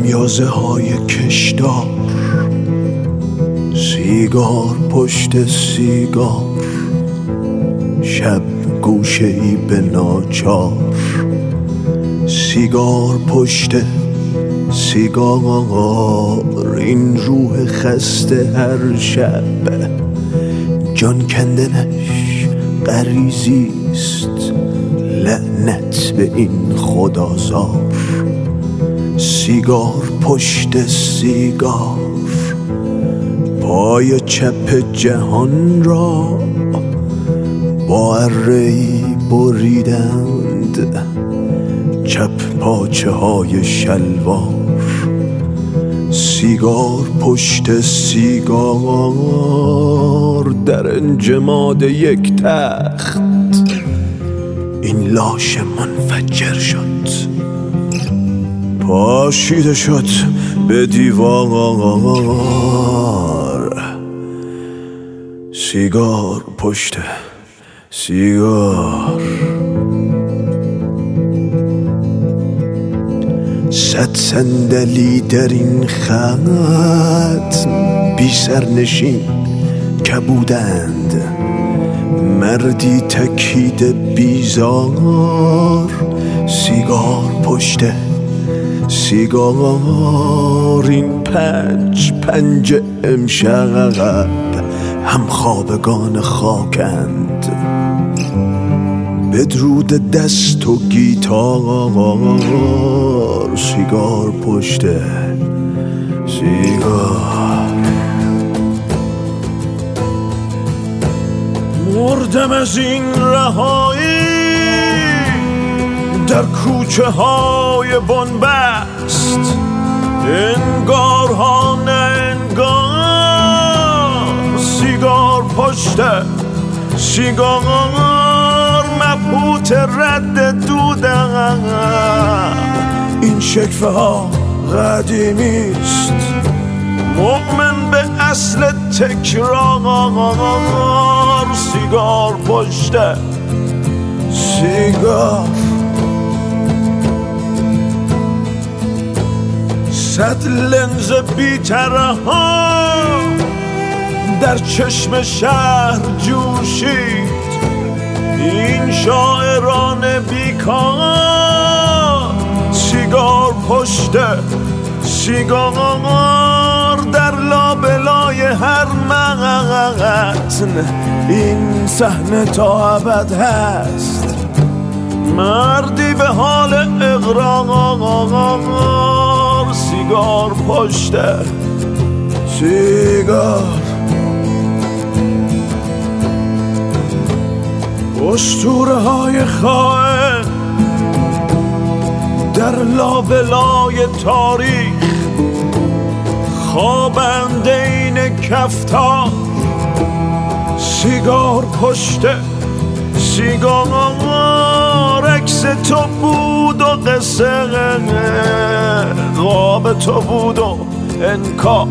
خمیازه های کشدار، سیگار پشت سیگار، شب گوشه ای به ناچار، سیگار پشت سیگار، این روح خسته هر شب جان کندنش غریزیست، لعنت به این خدازار. سیگار پشت سیگار، پای چپ جهان را با اره‌ای بریدند، چپ پاچه های شلوار. سیگار پشت سیگار، در انجماد یک تخت این لاش منفجر شد، پاشیده شد به دیوار. سیگار پشت سیگار، 100 صندلی در این خط بی سرنشین کبودند، مردی تکیده بیزار. سیگار پشت سیگار، این پنج امشب هم خوابگان خاکند، بدرود دست و گیتار. سیگار پشت سیگار، مردم از این رهایی در کوچه های بنبست، انگار ها نه انگار. سیگار پشت سیگار، مبهوت رد دودم، این شکفه ها قدیمیست، مؤمن به اصل تکرار. سیگار پشت سیگار، 100 لنز بی‌طرح ها در چشم شهر جوشید، این شاعران بیکار. سیگار پشت سیگار، در لابلای هر متن این صحنه تا ابد هست، مردی به حال اقرار. سیگار پشت سیگار، اسطوره های خائن در لابلای تاریخ، خوابند این کفتار. سیگار پشت سیگار، عکس تو بود و قصه خواب تو بود و انکار،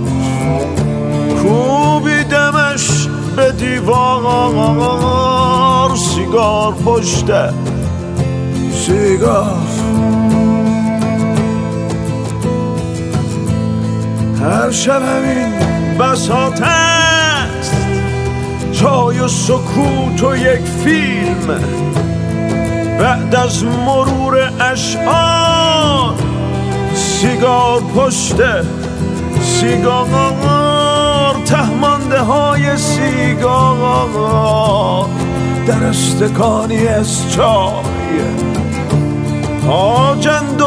کوبیدمش به دیوار. سیگار پشت سیگار، هر شب همین بساط است، جای و سکوت و یک فیلم بعد از مرور اشعار. سیگار پشت سیگار، تهمانده های سیگار در استکانی از چای، آجند و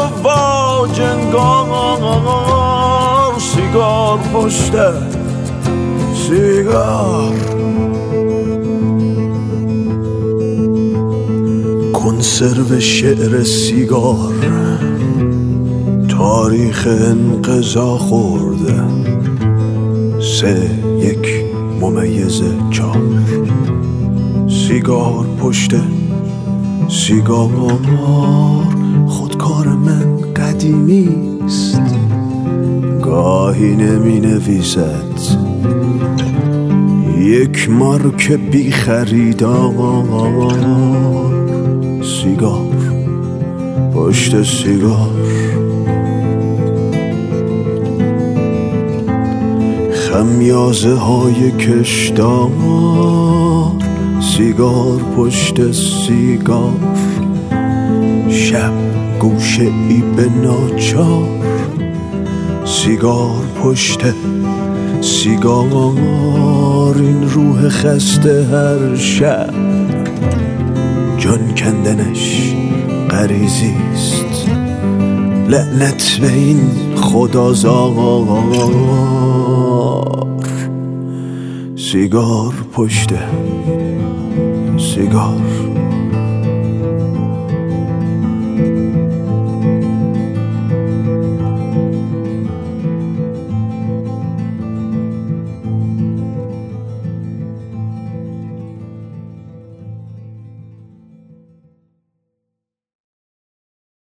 واجنگار. سیگار پشت سیگار، کنسرو شعر سیگار، تاریخ انقضا خورده، 3-1-4. سیگار پشت سیگار، خودکار من قدیمیست، گاهی نمی نویسد، یک مارک بی خریدار. سیگار پشت سیگار، خمیازه های کشدار، سیگار پشت سیگار، شب گوشه ای به ناچار، سیگار پشت سیگار. این روح خسته هر شب جان کندنش غریزیست، لعنت به این خدازار. سیگار پشت سیگار.